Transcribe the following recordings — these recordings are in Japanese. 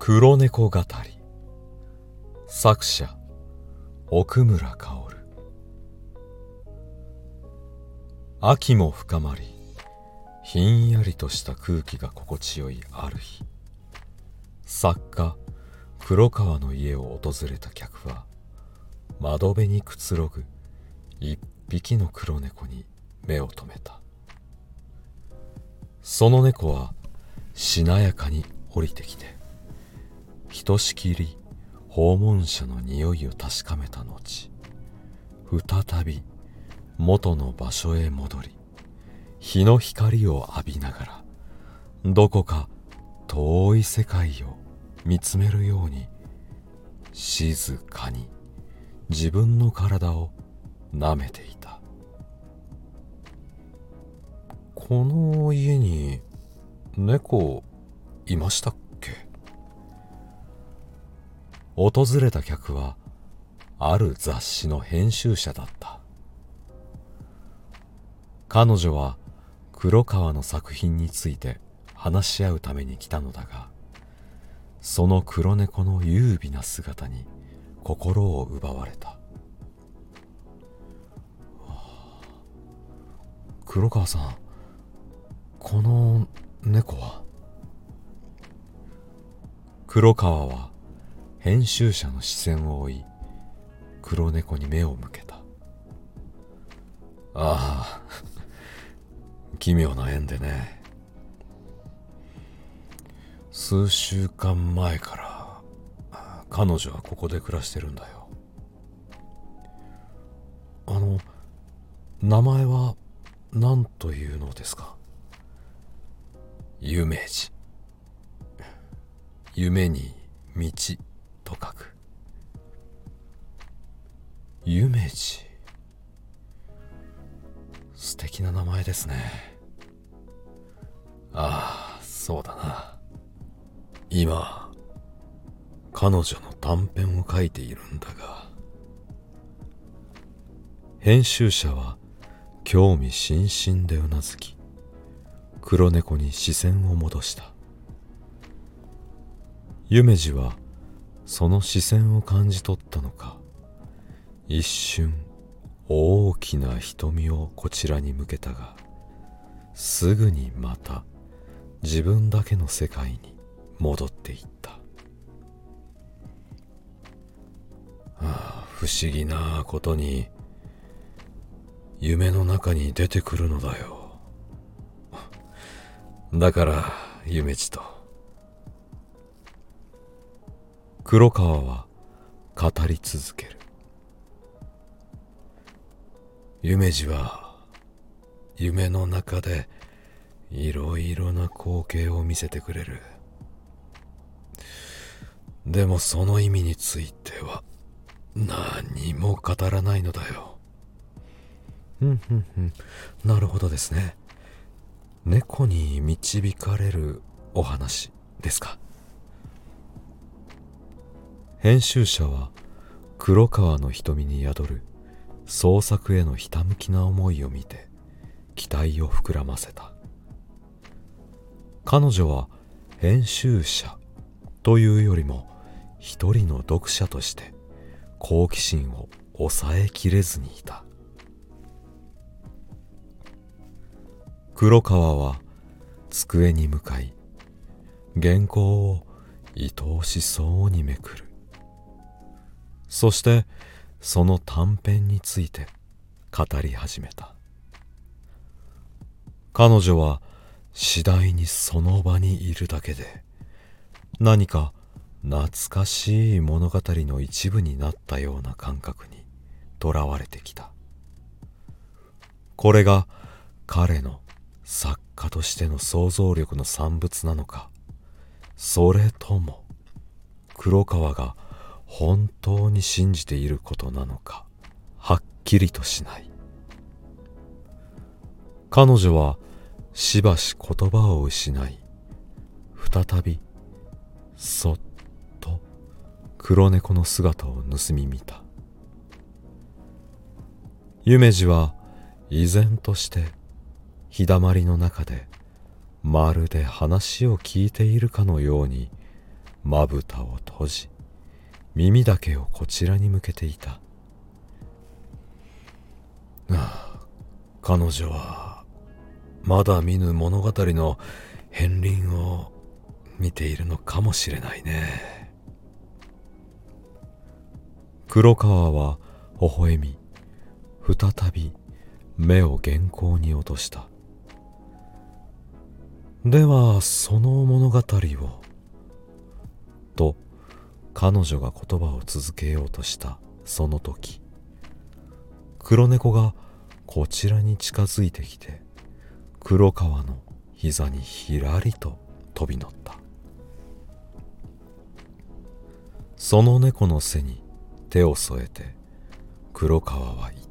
黒猫語り。作者奥村薫。秋も深まり、ひんやりとした空気が心地よいある日、作家黒川の家を訪れた客は、窓辺にくつろぐ一匹の黒猫に目を留めた。その猫はしなやかに降りてきて、ひとしきり訪問者の匂いを確かめた後、再び元の場所へ戻り、日の光を浴びながら、どこか遠い世界を見つめるように、静かに自分の体を舐めていた。この家に猫いましたっけ？訪れた客はある雑誌の編集者だった。彼女は黒川の作品について話し合うために来たのだが、その黒猫の優美な姿に心を奪われた。黒川さん、この猫は？黒川は編集者の視線を追い、黒猫に目を向けた。ああ、奇妙な縁でね。数週間前から彼女はここで暮らしてるんだよ。名前は何というのですか？夢二。夢に道と書く。夢二。素敵な名前ですね。ああ、そうだな。今、彼女の短編を書いているんだが。編集者は興味津々でうなずき、黒猫に視線を戻した。夢二はその視線を感じ取ったのか、一瞬大きな瞳をこちらに向けたが、すぐにまた自分だけの世界に戻っていった。不思議なことに夢の中に出てくるのだよ。だから夢二と。黒川は語り続ける。夢二は夢の中でいろいろな光景を見せてくれる。でもその意味については何も語らないのだよ。なるほどですね。猫に導かれるお話ですか？編集者は黒川の瞳に宿る創作へのひたむきな思いを見て期待を膨らませた。彼女は編集者というよりも一人の読者として好奇心を抑えきれずにいた。黒川は机に向かい、原稿を愛おしそうにめくる。そしてその短編について語り始めた。彼女は次第にその場にいるだけで、何か懐かしい物語の一部になったような感覚にとらわれてきた。これが彼の作家としての想像力の産物なのか、それとも黒川が本当に信じていることなのか、はっきりとしない。彼女はしばし言葉を失い、再びそっと黒猫の姿を盗み見た。夢二は依然として日だまりの中でまるで話を聞いているかのようにまぶたを閉じ、耳だけをこちらに向けていた。彼女はまだ見ぬ物語の片鱗を見ているのかもしれないね。黒川は微笑み、再び目を原稿に落とした。ではその物語を、と彼女が言葉を続けようとしたその時、黒猫がこちらに近づいてきて、黒川の膝にひらりと飛び乗った。その猫の背に手を添えて黒川は言った。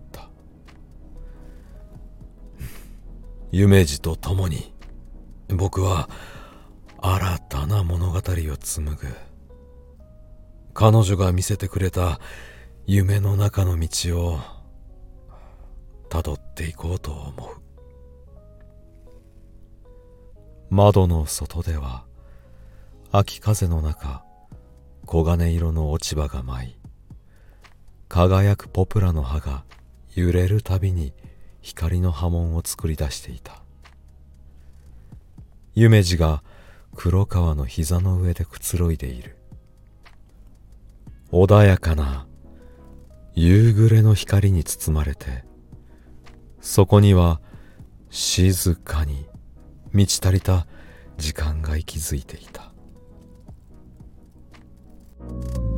夢二と共に僕は新たな物語を紡ぐ。彼女が見せてくれた夢の中の道をたどっていこうと思う。窓の外では秋風の中、黄金色の落ち葉が舞い、輝くポプラの葉が揺れるたびに光の波紋を作り出していた。夢二が黒川の膝の上でくつろいでいる。穏やかな夕暮れの光に包まれて、そこには静かに満ち足りた時間が息づいていた。